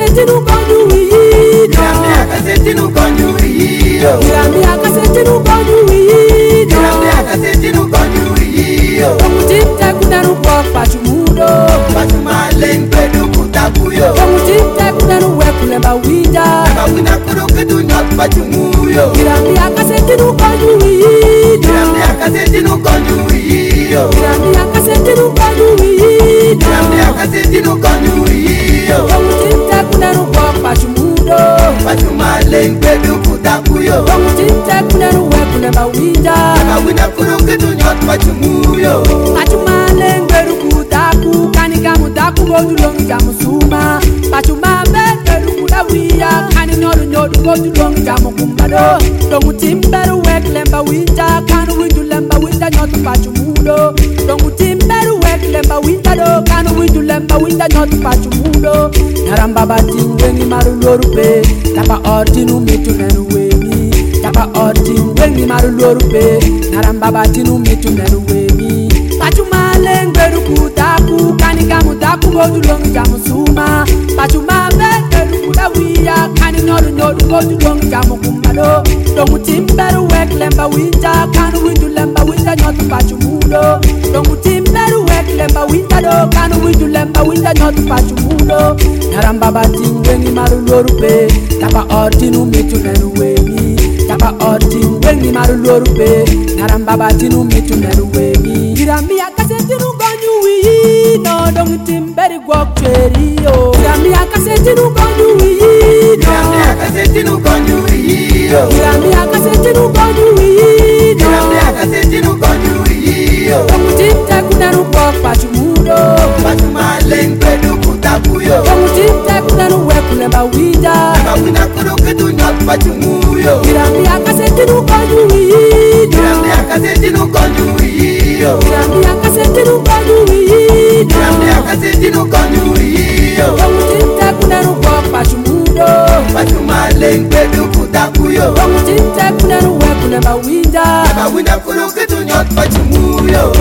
akaseti no konyu wi. Grame akaseti no konyu wi. Grame akaseti no konyu wi. Grame akaseti no konyu wi. Omutimte kunanu kwa pachumudo. Pachumalen pedu kutakuyo. Omutimte kunanu wekulemba winja. Kawina kuruketu nyot pachumuyo. Grame akaseti no konyu wi. Grame akaseti no konyu wi. Grame akaseti no konyu wi. Grame akaseti no konyu wi. Omutimte kunanu kwa pachumudo. Pachumalen pedu kutakuyo. Omutimte kunanu wekulemba winja. Kawina kuruketu nyot pachumuyo. Pachumalen pedu kutaku kanika mutaku bodulong jamusuma. Pachumalen pedu kutawiya kani nyodu bodulong jamukumbado. Dongutimberu wekulemba winja kanu wijulemba winja nyotu pachumudo. Dongutimberu wekulemba winja do kanu wijulemba winja nyotu pachumudo. Naramba batingweni marulorupe tapa ortinu mitu nenu weni. Tapa ortin wengi marulorupe naramba batinu mitu nenu weni. Pachumalen beru kutaku kanika mutaku bodulong jamusuma. Pachumalen beru kutawiya kani nyodu bodulong jamukumbado. Dongutimberu wekulemba winja kanu wijulemba winja nyotu pachumudo. Dongutimberu wekulemba winja do kanu wijulemba winja nyotu pachumudo. Naramba batingweni marulorupe tapa ortinu mitu nenu weni. Tapa ortin wengi marulorupe naramba batinu mitu nenu weni. Girambi akaseti no konyu wi no dongutimberu gwokcherio. Girambi akaseti no konyu wi no. Grame akaseti no konyu wi. Girambi akaseti no konyu wi no. Grame akaseti no konyu wi. Dongutimte kunanu kwa pachumudo. Pachumalen pedu kutakuyo. Dongutimte kunanu wekulemba winja. Kawina kuruketu nyot pachumuyo. Girambi akaseti no konyu wi no. Grame akaseti no konyu wi. Girambi akaseti no konyu wi no. Grame akaseti no konyu wi. Dongutimte kunanu kwa pachumudo. Pachumalen pedu kutakuyo. Dongutimte kunanu wekulemba winja. Kawina kuruketu nyot pachumuyo.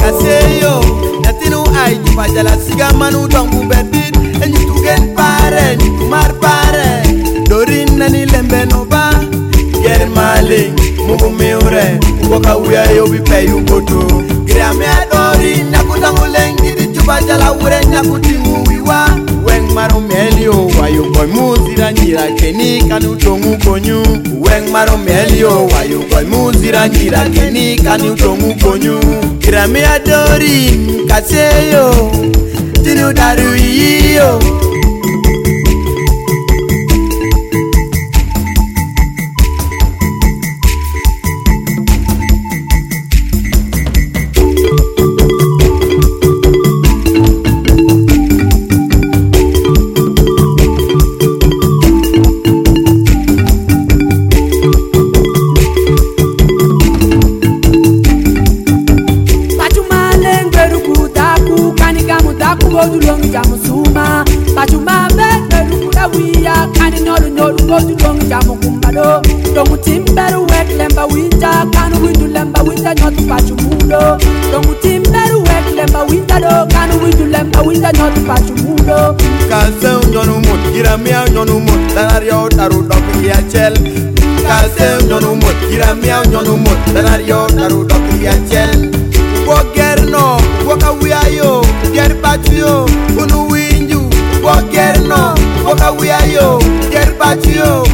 Kaseyo natinu ay pajala siga manu dongu bedit enyi tugen pare ni kumar pare dorin nani lembe no ba ger male mugu meure woka uya yo bi payu boto grame adori nakutangu lengi di tubajala ure nyakutimu wiwa weng maro melio wayo boy muzira nyira keni kanu tongu konyu weng maro melio wayo boy muzira nyira keni kanu tongu konyu grame adori kaseyo tinu daru iyo. Bodulong jamusuma. Pachumalen beru kutawiya kani nyodu bodulong jamukumbado. Dongutimberu wekulemba winja kanu wijulemba winja nyotu pachumudo. Dongutimberu wekulemba winja do kanu wijulemba winja nyotu pachumudo. Kase nyonu mut giramia nyonu mut danario daru doki achel. Kase nyonu mut giramia nyonu mut danario daru doki achel. Wogerno woka wiayo ger patio unu winju wogerno woka wiayo ger patio